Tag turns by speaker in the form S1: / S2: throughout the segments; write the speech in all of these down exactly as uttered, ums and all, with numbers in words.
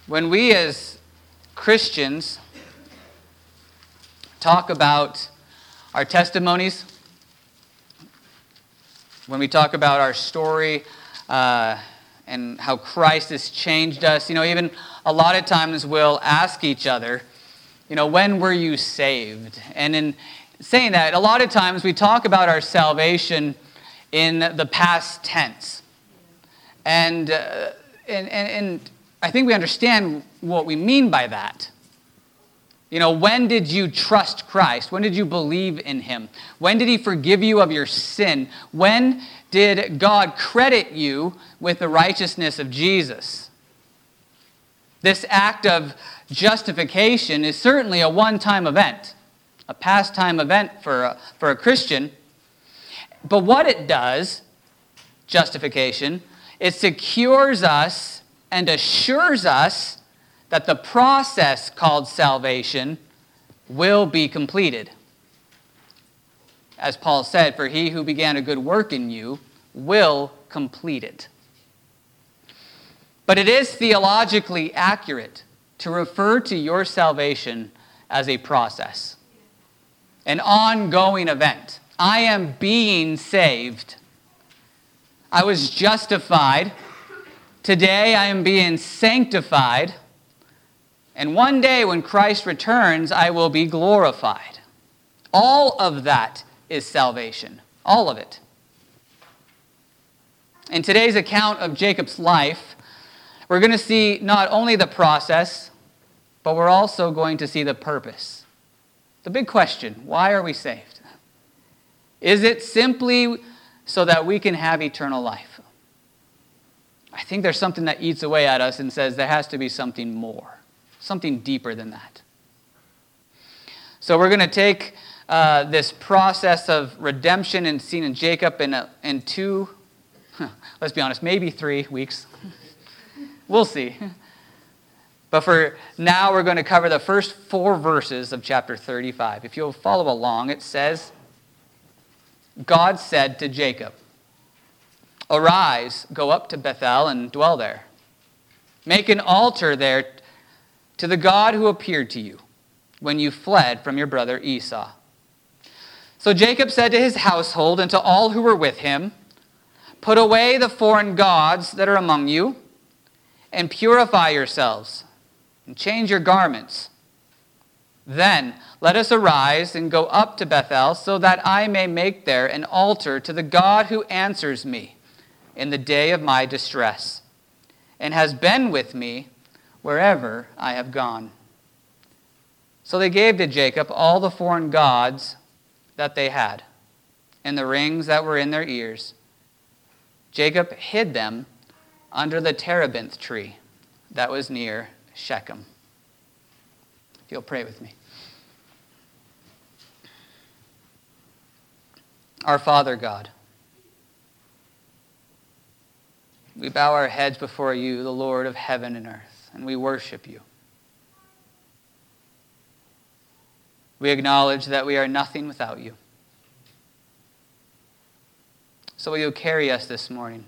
S1: When we as Christians talk about our testimonies, when we talk about our story uh, and how Christ has changed us, you know, even a lot of times we'll ask each other, you know, when were you saved? And in saying that, a lot of times we talk about our salvation in the past tense. And, uh, and, and, and I think we understand what we mean by that. You know, when did you trust Christ? When did you believe in him? When did he forgive you of your sin? When did God credit you with the righteousness of Jesus? This act of justification is certainly a one-time event, a past-time event for a, for a Christian. But what it does, justification, it secures us and assures us that the process called salvation will be completed. As Paul said, for he who began a good work in you will complete it. But it is theologically accurate to refer to your salvation as a process, an ongoing event. I am being saved. I was justified. Today I am being sanctified. And one day when Christ returns, I will be glorified. All of that is salvation. All of it. In today's account of Jacob's life, we're going to see not only the process, but we're also going to see the purpose. The big question, why are we saved? Is it simply so that we can have eternal life? I think there's something that eats away at us and says there has to be something more, something deeper than that. So we're going to take uh, this process of redemption and seen in Jacob in, a, in two, let's be honest, maybe three weeks. We'll see. But for now, we're going to cover the first four verses of chapter thirty-five. If you'll follow along, it says, God said to Jacob, "Arise, go up to Bethel and dwell there. Make an altar there to the God who appeared to you when you fled from your brother Esau." So Jacob said to his household and to all who were with him, "Put away the foreign gods that are among you, and purify yourselves, and change your garments. Then let us arise and go up to Bethel, so that I may make there an altar to the God who answers me in the day of my distress, and has been with me wherever I have gone." So they gave to Jacob all the foreign gods that they had, and the rings that were in their ears. Jacob hid them under the terebinth tree that was near Shechem. If you'll pray with me. Our Father God, we bow our heads before you, the Lord of heaven and earth, and we worship you. We acknowledge that we are nothing without you. So will you carry us this morning?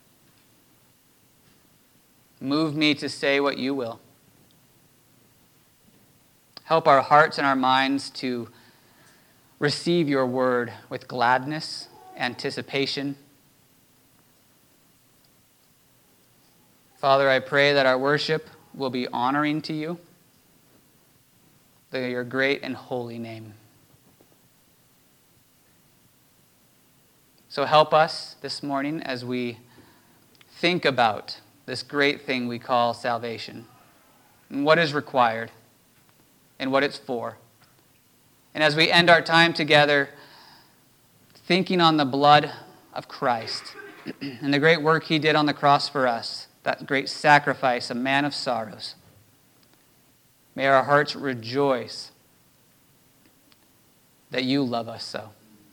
S1: Move me to say what you will. Help our hearts and our minds to receive your word with gladness, anticipation. Father, I pray that our worship will be honoring to you, to your great and holy name. So help us this morning as we think about this great thing we call salvation, and what is required, and what it's for. And as we end our time together, thinking on the blood of Christ, and the great work he did on the cross for us, that great sacrifice, a man of sorrows, may our hearts rejoice that you love us so.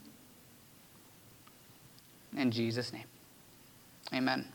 S1: In Jesus' name, amen.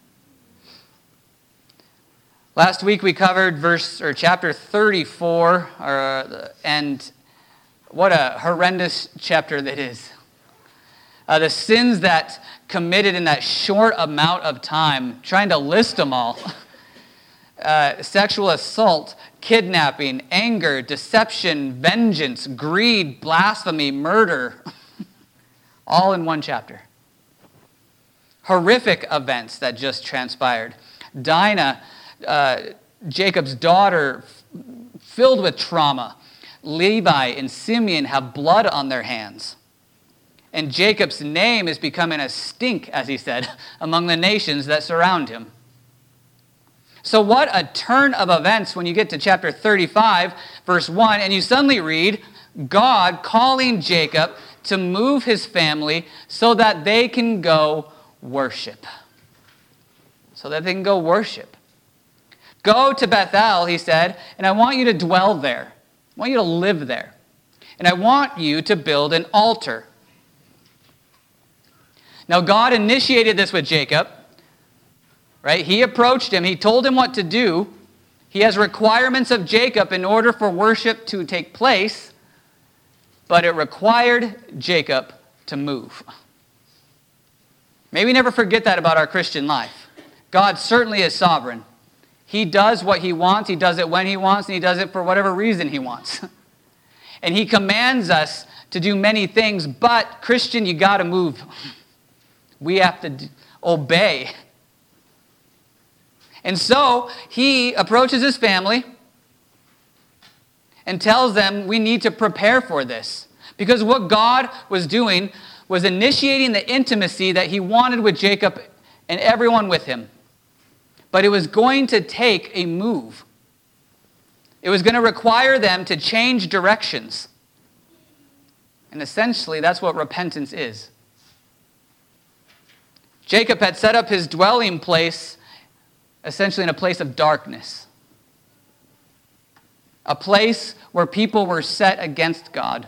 S1: Last week we covered verse or chapter thirty-four, uh, and what a horrendous chapter that is. Uh, the sins that committed in that short amount of time, trying to list them all. uh, sexual assault, kidnapping, anger, deception, vengeance, greed, blasphemy, murder, all in one chapter. Horrific events that just transpired. Dinah, uh, Jacob's daughter, filled with trauma. Levi and Simeon have blood on their hands. And Jacob's name is becoming a stink, as he said, among the nations that surround him. So what a turn of events when you get to chapter thirty-five, verse one, and you suddenly read God calling Jacob to move his family so that they can go worship. So that they can go worship. Go to Bethel, he said, and I want you to dwell there. I want you to live there. And I want you to build an altar. Now, God initiated this with Jacob, right? He approached him. He told him what to do. He has requirements of Jacob in order for worship to take place, but it required Jacob to move. May we never forget that about our Christian life. God certainly is sovereign. He does what he wants. He does it when he wants, and he does it for whatever reason he wants. And he commands us to do many things, but Christian, you got to move. We have to d- obey. And so he approaches his family and tells them we need to prepare for this. Because what God was doing was initiating the intimacy that he wanted with Jacob and everyone with him. But it was going to take a move. It was going to require them to change directions. And essentially, that's what repentance is. Jacob had set up his dwelling place essentially in a place of darkness. A place where people were set against God.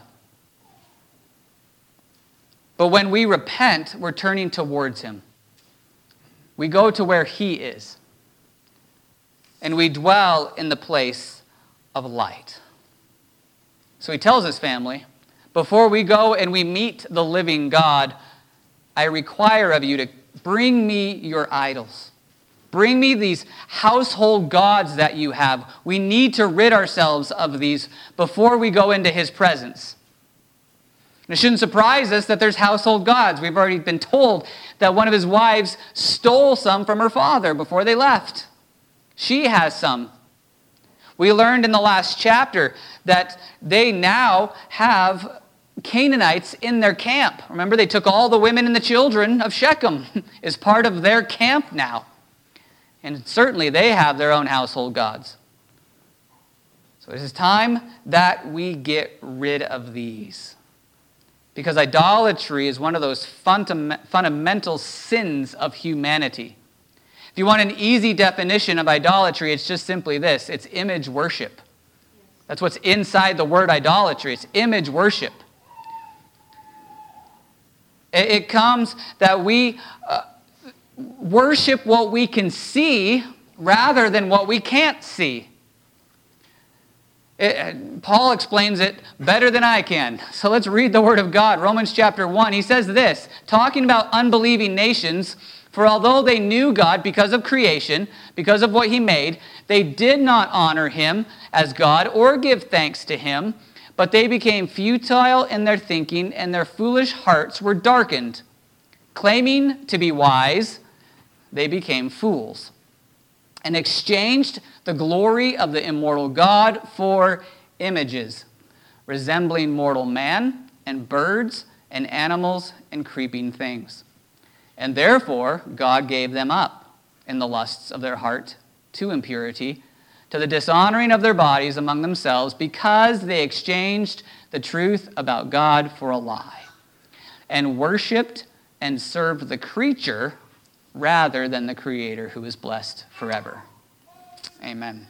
S1: But when we repent, we're turning towards him. We go to where he is. And we dwell in the place of light. So he tells his family, before we go and we meet the living God, I require of you to bring me your idols. Bring me these household gods that you have. We need to rid ourselves of these before we go into his presence. And it shouldn't surprise us that there's household gods. We've already been told that one of his wives stole some from her father before they left. She has some. We learned in the last chapter that they now have Canaanites in their camp. Remember, they took all the women and the children of Shechem as part of their camp now. And certainly they have their own household gods. So it is time that we get rid of these. Because idolatry is one of those fundam- fundamental sins of humanity. If you want an easy definition of idolatry, it's just simply this. It's image worship. That's what's inside the word idolatry. It's image worship. It comes that we uh, worship what we can see rather than what we can't see. It, Paul explains it better than I can. So let's read the word of God. Romans chapter one, he says this, talking about unbelieving nations, for although they knew God because of creation, because of what he made, they did not honor him as God or give thanks to him, but they became futile in their thinking, and their foolish hearts were darkened. Claiming to be wise, they became fools, and exchanged the glory of the immortal God for images, resembling mortal man and birds and animals and creeping things. And therefore, God gave them up in the lusts of their heart to impurity, to the dishonoring of their bodies among themselves, because they exchanged the truth about God for a lie, and worshipped and served the creature rather than the Creator, who is blessed forever. Amen.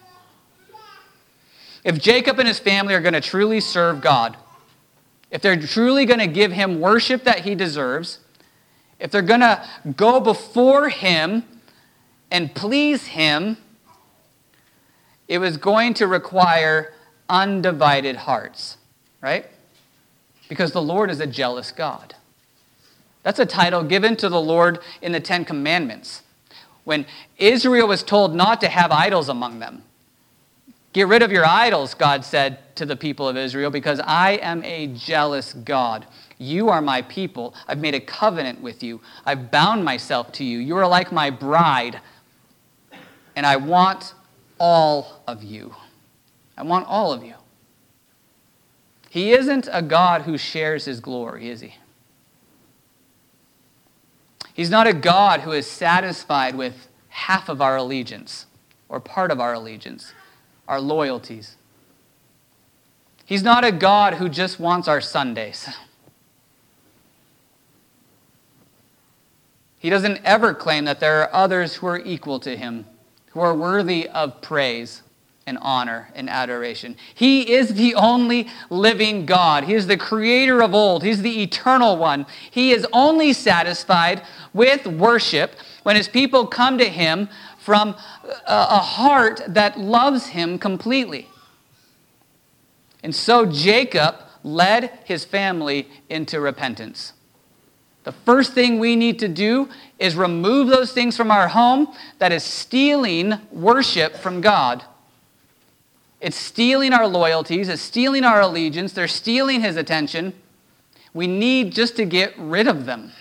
S1: If Jacob and his family are going to truly serve God, if they're truly going to give him worship that he deserves, if they're going to go before him and please him, it was going to require undivided hearts, right? Because the Lord is a jealous God. That's a title given to the Lord in the Ten Commandments. when Israel was told not to have idols among them. Get rid of your idols, God said to the people of Israel, because I am a jealous God. You are my people. I've made a covenant with you. I've bound myself to you. You are like my bride, and I want all of you. I want all of you. He isn't a God who shares his glory, is he? He's not a God who is satisfied with half of our allegiance or part of our allegiance, our loyalties. He's not a God who just wants our Sundays. He doesn't ever claim that there are others who are equal to him, who are worthy of praise and honor and adoration. He is the only living God. He is the creator of old. He's the eternal one. He is only satisfied with worship when his people come to him from a heart that loves him completely. And so Jacob led his family into repentance. The first thing we need to do is remove those things from our home that is stealing worship from God. It's stealing our loyalties. It's stealing our allegiance. They're stealing his attention. We need just to get rid of them.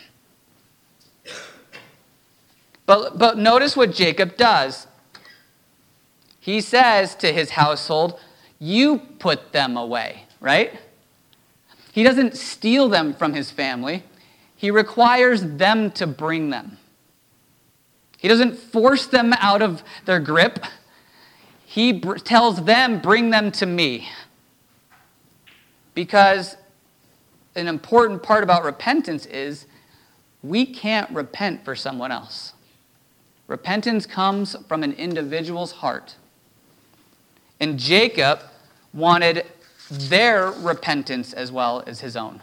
S1: But, but notice what Jacob does. He says to his household, you put them away, right? He doesn't steal them from his family. He requires them to bring them. He doesn't force them out of their grip. He br- tells them, bring them to me. Because an important part about repentance is we can't repent for someone else. Repentance comes from an individual's heart. And Jacob wanted their repentance as well as his own.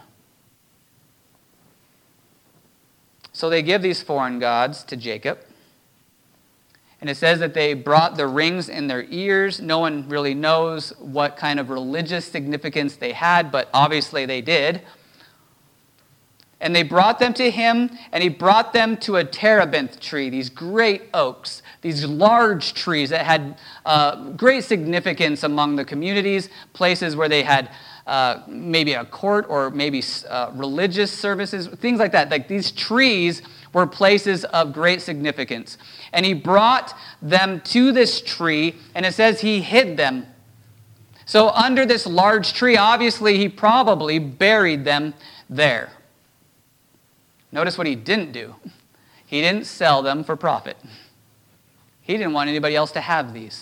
S1: So they give these foreign gods to Jacob. And it says that they brought the rings in their ears. No one really knows what kind of religious significance they had, but obviously they did. And they brought them to him, and he brought them to a terebinth tree, these great oaks, these large trees that had uh, great significance among the communities, places where they had uh, maybe a court or maybe uh, religious services, things like that. Like these trees were places of great significance. And he brought them to this tree, and it says he hid them. So under this large tree, obviously he probably buried them there. Notice what he didn't do. He didn't sell them for profit. He didn't want anybody else to have these.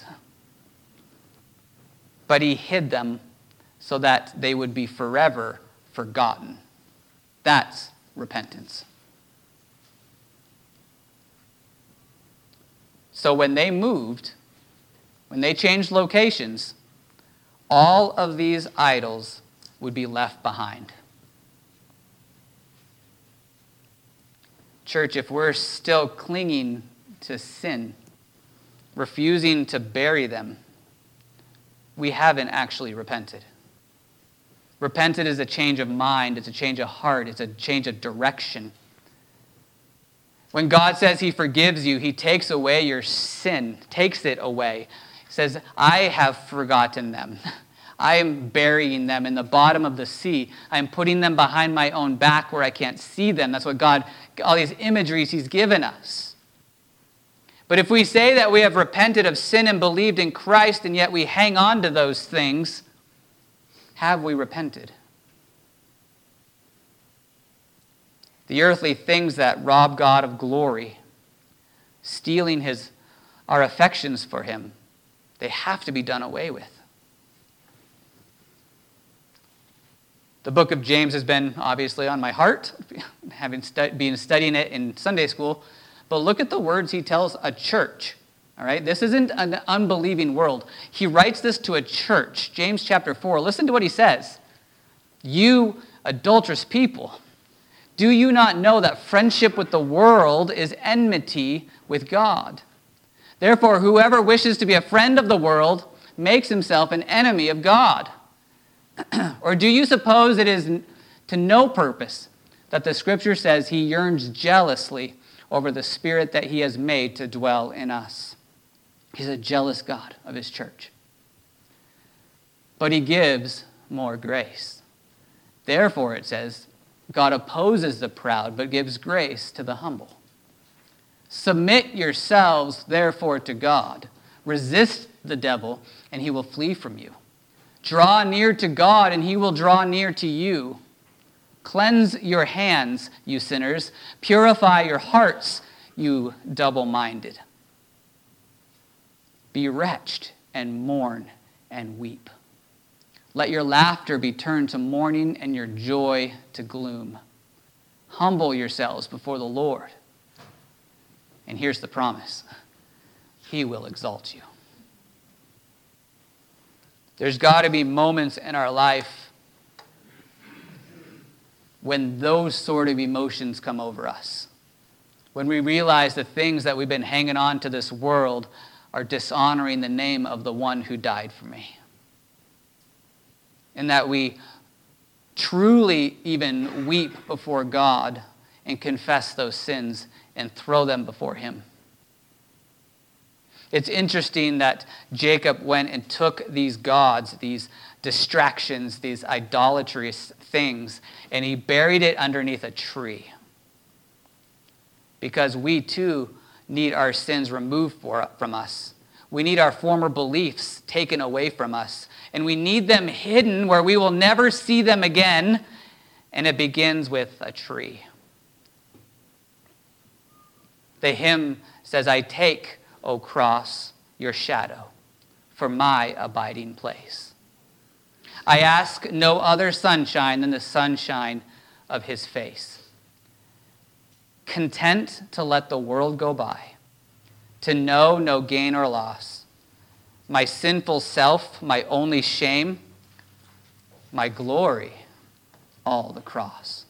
S1: But he hid them so that they would be forever forgotten. That's repentance. So when they moved, when they changed locations, all of these idols would be left behind. Church, if we're still clinging to sin, refusing to bury them, we haven't actually repented. Repented is a change of mind, it's a change of heart, it's a change of direction. When God says he forgives you, he takes away your sin, takes it away. He says, I have forgotten them. I am burying them in the bottom of the sea. I am putting them behind my own back where I can't see them. That's what God, all these imageries he's given us. But if we say that we have repented of sin and believed in Christ, and yet we hang on to those things, have we repented? The earthly things that rob God of glory, stealing his, our affections for him, they have to be done away with. The book of James has been obviously on my heart, having stu- been studying it in Sunday school. But look at the words he tells a church. All right, this isn't an unbelieving world. He writes this to a church. James chapter four. Listen to what he says. You adulterous people, do you not know that friendship with the world is enmity with God? Therefore, whoever wishes to be a friend of the world makes himself an enemy of God. Or do you suppose it is to no purpose that the Scripture says he yearns jealously over the Spirit that he has made to dwell in us. He's a jealous God of his church. But he gives more grace. Therefore, it says, God opposes the proud, but gives grace to the humble. Submit yourselves, therefore, to God. Resist the devil, and he will flee from you. Draw near to God, and he will draw near to you. Cleanse your hands, you sinners. Purify your hearts, you double-minded. Be wretched and mourn and weep. Let your laughter be turned to mourning and your joy to gloom. Humble yourselves before the Lord. And here's the promise. He will exalt you. There's got to be moments in our life when those sort of emotions come over us. When we realize the things that we've been hanging on to this world are dishonoring the name of the one who died for me. And that we truly even weep before God and confess those sins and throw them before him. It's interesting that Jacob went and took these gods, these distractions, these idolatrous things, and he buried it underneath a tree. Because we too need our sins removed for, from us. We need our former beliefs taken away from us. And we need them hidden where we will never see them again. And it begins with a tree. The hymn says, I take, O cross, your shadow for my abiding place. I ask no other sunshine than the sunshine of his face. Content to let the world go by, to know no gain or loss. My sinful self, my only shame, my glory, all the cross.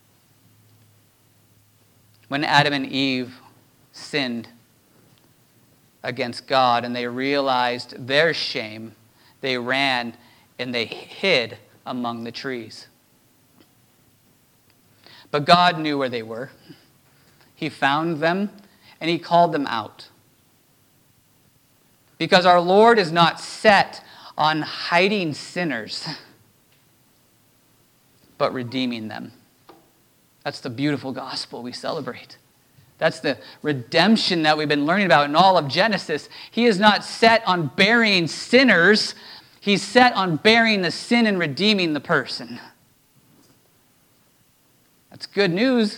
S1: When Adam and Eve sinned against God and they realized their shame, they ran and they hid among the trees. But God knew where they were. He found them and he called them out. Because our Lord is not set on hiding sinners, but redeeming them. That's the beautiful gospel we celebrate. That's the redemption that we've been learning about in all of Genesis. He is not set on burying sinners. He's set on bearing the sin and redeeming the person. That's good news.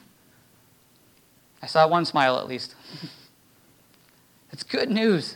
S1: I saw one smile at least. It's good news.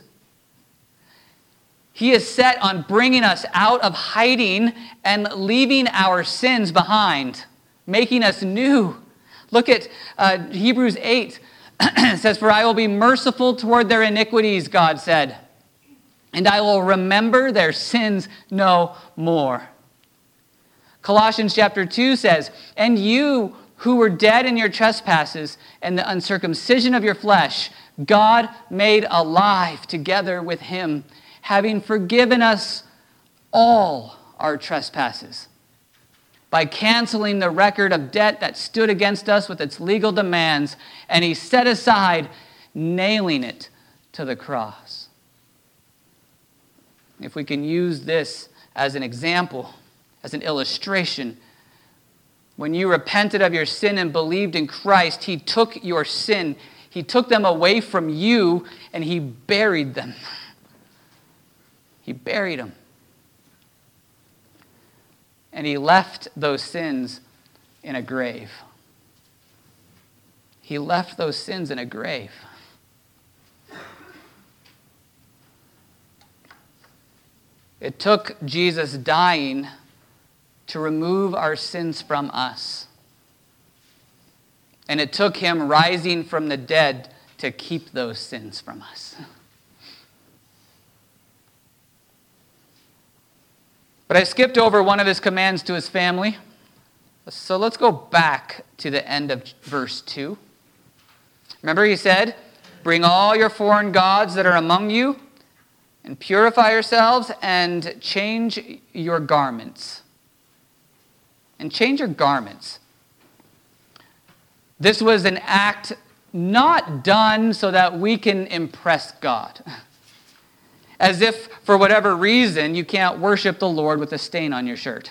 S1: He is set on bringing us out of hiding and leaving our sins behind, making us new. Look at uh, Hebrews eight. It says, for I will be merciful toward their iniquities, God said, and I will remember their sins no more. Colossians chapter two says, and you who were dead in your trespasses and the uncircumcision of your flesh, God made alive together with him, having forgiven us all our trespasses, by canceling the record of debt that stood against us with its legal demands, and he set aside, nailing it to the cross. If we can use this as an example, as an illustration, when you repented of your sin and believed in Christ, he took your sin, he took them away from you, and he buried them. He buried them. And he left those sins in a grave. He left those sins in a grave. It took Jesus dying to remove our sins from us. And it took him rising from the dead to keep those sins from us. But I skipped over one of his commands to his family. So let's go back to the end of verse two. Remember he said, bring all your foreign gods that are among you and purify yourselves and change your garments. And change your garments. This was an act not done so that we can impress God. As if, for whatever reason, you can't worship the Lord with a stain on your shirt.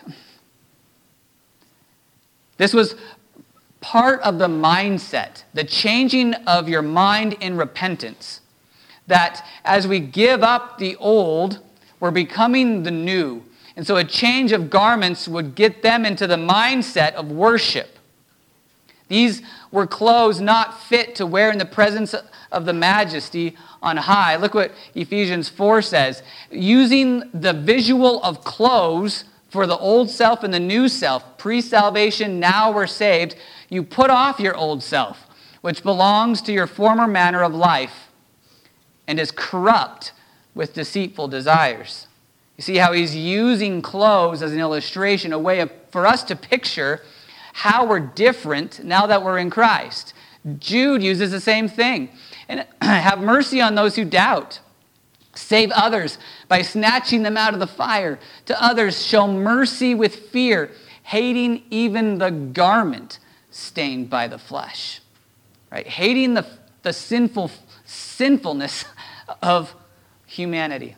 S1: This was part of the mindset, the changing of your mind in repentance. That as we give up the old, we're becoming the new. And so a change of garments would get them into the mindset of worship. These were clothes not fit to wear in the presence of the majesty on high. Look what Ephesians four says. Using the visual of clothes for the old self and the new self, pre-salvation, now we're saved, you put off your old self, which belongs to your former manner of life and is corrupt with deceitful desires. You see how he's using clothes as an illustration, a way of, for us to picture how we're different now that we're in Christ. Jude uses the same thing. And have mercy on those who doubt. Save others by snatching them out of the fire. To others show mercy with fear, hating even the garment stained by the flesh. Right? Hating the, the sinful sinfulness of humanity.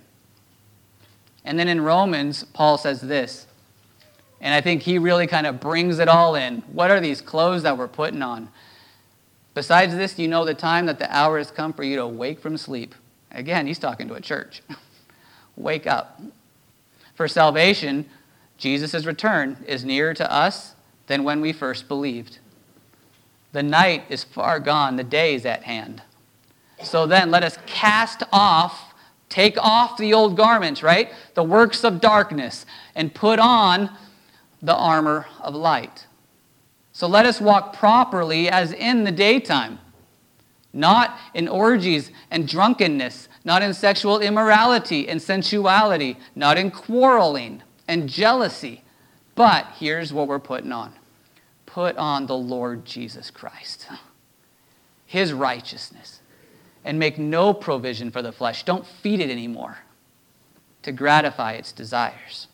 S1: And then in Romans, Paul says this, and I think he really kind of brings it all in. What are these clothes that we're putting on? Besides this, you know the time that the hour has come for you to wake from sleep. Again, he's talking to a church. Wake up. For salvation, Jesus' return is nearer to us than when we first believed. The night is far gone, the day is at hand. So then let us cast off, take off the old garments, right? The works of darkness, and put on the armor of light. So let us walk properly as in the daytime, not in orgies and drunkenness, not in sexual immorality and sensuality, not in quarreling and jealousy. But here's what we're putting on. Put on the Lord Jesus Christ, his righteousness, and make no provision for the flesh. Don't feed it anymore to gratify its desires.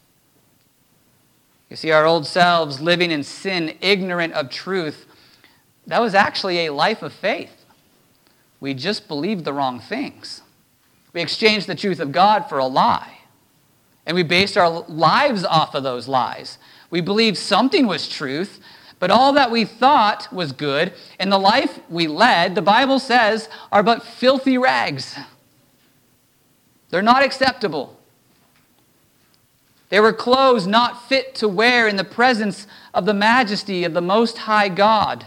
S1: You see, our old selves living in sin, ignorant of truth, that was actually a life of faith. We just believed the wrong things. We exchanged the truth of God for a lie. And we based our lives off of those lies. We believed something was truth, but all that we thought was good, and the life we led, the Bible says, are but filthy rags. They're not acceptable. They were clothes not fit to wear in the presence of the majesty of the Most High God.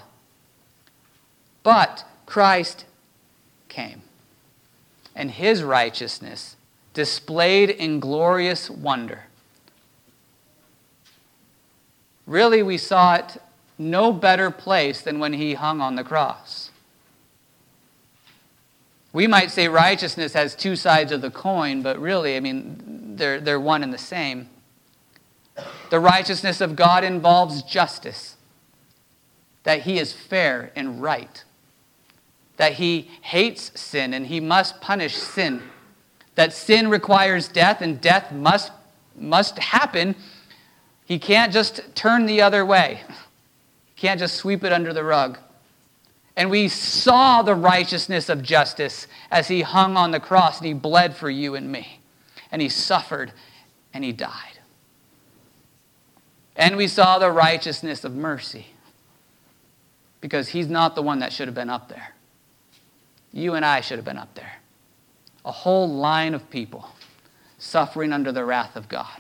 S1: But Christ came, and his righteousness displayed in glorious wonder. Really, we saw it no better place than when he hung on the cross. We might say righteousness has two sides of the coin, but really, I mean, they're, they're one and the same. The righteousness of God involves justice, that he is fair and right, that he hates sin and he must punish sin, that sin requires death and death must, must happen. He can't just turn the other way. He can't just sweep it under the rug. And we saw the righteousness of justice as he hung on the cross and he bled for you and me. And he suffered and he died. And we saw the righteousness of mercy because he's not the one that should have been up there. You and I should have been up there. A whole line of people suffering under the wrath of God.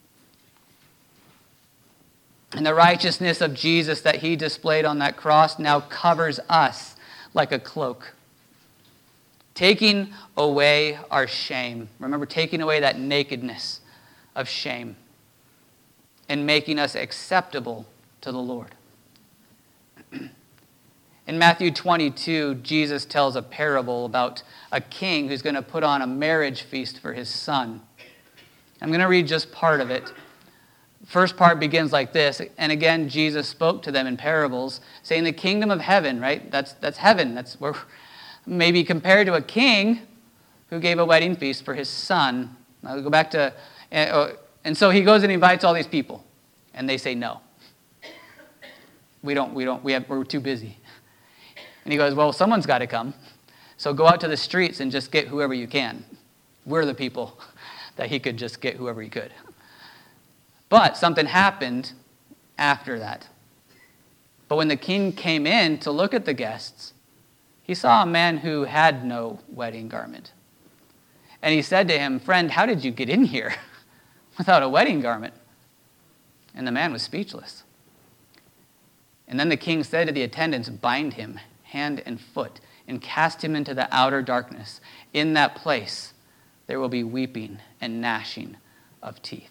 S1: And the righteousness of Jesus that he displayed on that cross now covers us like a cloak, taking away our shame. Remember, taking away that nakedness of shame and making us acceptable to the Lord. In Matthew twenty-two, Jesus tells a parable about a king who's going to put on a marriage feast for his son. I'm going to read just part of it. First part begins like this. And again, Jesus spoke to them in parables, saying the kingdom of heaven, right? That's, that's heaven. That's where maybe compared to a king who gave a wedding feast for his son. I'll go back to, and so he goes and invites all these people. And they say no. We don't, we don't, we have, we're too busy. And he goes, well, someone's got to come. So go out to the streets and just get whoever you can. We're the people that he could just get whoever he could. But something happened after that. But when the king came in to look at the guests, he saw a man who had no wedding garment. And he said to him, friend, how did you get in here without a wedding garment? And the man was speechless. And then the king said to the attendants, bind him hand and foot and cast him into the outer darkness. In that place there will be weeping and gnashing of teeth.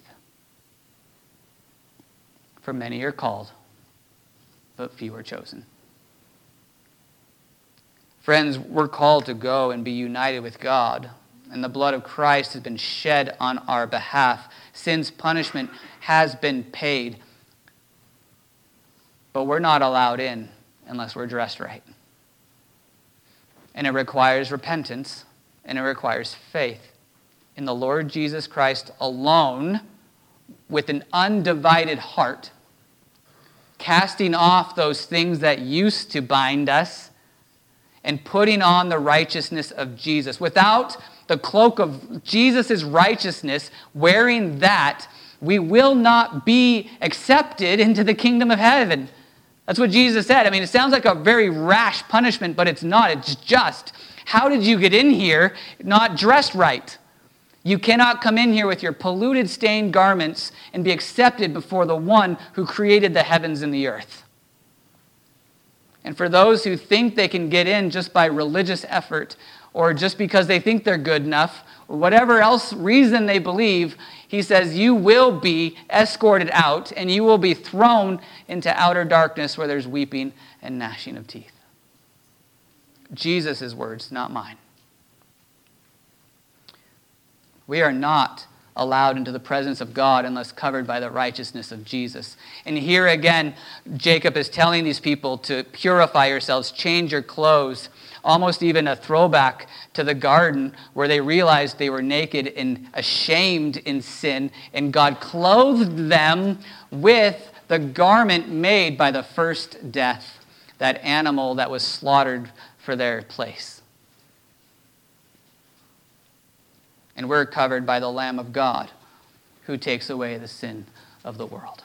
S1: For many are called, but few are chosen. Friends, we're called to go and be united with God, and the blood of Christ has been shed on our behalf. Sin's punishment has been paid, but we're not allowed in unless we're dressed right. And it requires repentance, and it requires faith in the Lord Jesus Christ alone, with an undivided heart, casting off those things that used to bind us and putting on the righteousness of Jesus. Without the cloak of Jesus' righteousness, wearing that, we will not be accepted into the kingdom of heaven. That's what Jesus said. I mean, it sounds like a very rash punishment, but it's not. It's just. How did you get in here not dressed right? You cannot come in here with your polluted, stained garments and be accepted before the one who created the heavens and the earth. And for those who think they can get in just by religious effort, or just because they think they're good enough, or whatever else reason they believe, he says you will be escorted out and you will be thrown into outer darkness where there's weeping and gnashing of teeth. Jesus' words, not mine. We are not allowed into the presence of God unless covered by the righteousness of Jesus. And here again, Jacob is telling these people to purify yourselves, change your clothes, almost even a throwback to the garden where they realized they were naked and ashamed in sin, and God clothed them with the garment made by the first death, that animal that was slaughtered for their place. And we're covered by the Lamb of God who takes away the sin of the world.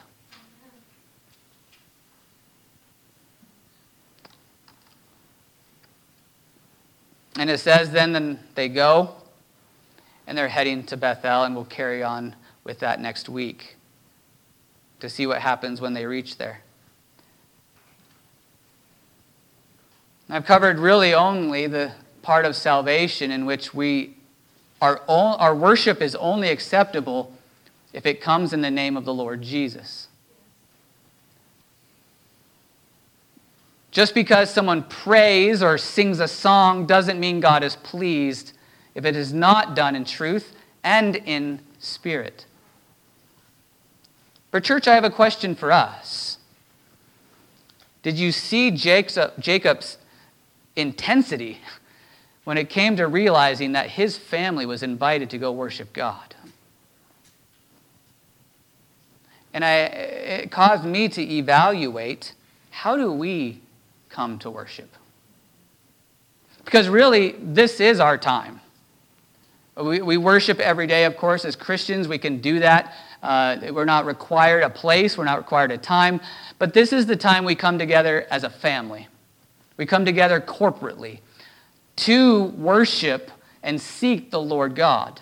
S1: And it says then, then they go and they're heading to Bethel, and we'll carry on with that next week to see what happens when they reach there. I've covered really only the part of salvation in which we Our, own, our worship is only acceptable if it comes in the name of the Lord Jesus. Just because someone prays or sings a song doesn't mean God is pleased if it is not done in truth and in spirit. For church, I have a question for us. Did you see Jacob's intensity when it came to realizing that his family was invited to go worship God? And I, it caused me to evaluate, how do we come to worship? Because really, this is our time. We, we worship every day, of course. As Christians, we can do that. Uh, we're not required a place. We're not required a time. But this is the time we come together as a family. We come together corporately to worship and seek the Lord God.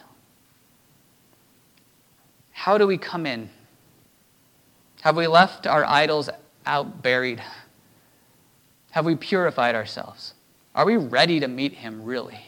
S1: How do we come in? Have we left our idols out buried? Have we purified ourselves? Are we ready to meet him really?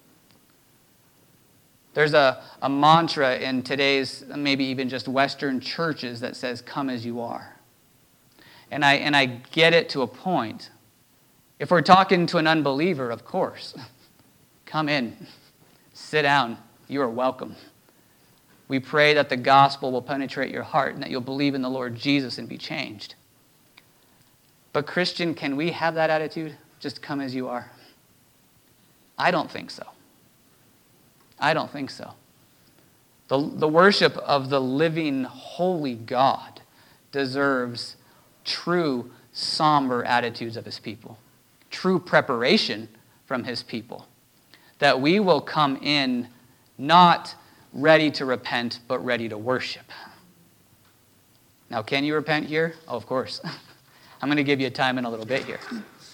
S1: There's a, a mantra in today's, maybe even just Western churches, that says, come as you are. And I, and I get it to a point. If we're talking to an unbeliever, of course, come in, sit down, you are welcome. We pray that the gospel will penetrate your heart and that you'll believe in the Lord Jesus and be changed. But Christian, can we have that attitude? Just come as you are? I don't think so. I don't think so. The, the worship of the living, holy God deserves true, somber attitudes of his people. true preparation from his people. That we will come in not ready to repent, but ready to worship. Now, can you repent here? Oh, of course. I'm going to give you a time in a little bit here.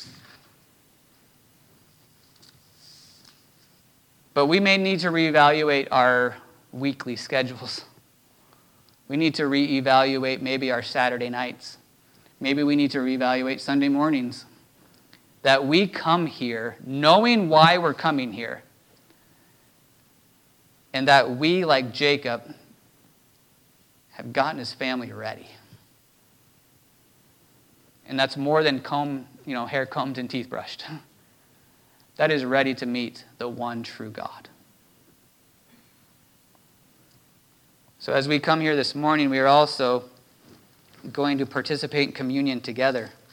S1: But we may need to reevaluate our weekly schedules. We need to reevaluate maybe our Saturday nights. Maybe we need to reevaluate Sunday mornings. That we come here knowing why we're coming here. And that we, like Jacob, have gotten his family ready. And that's more than comb, you know, hair combed and teeth brushed. That is ready to meet the one true God. So as we come here this morning, we are also going to participate in communion together.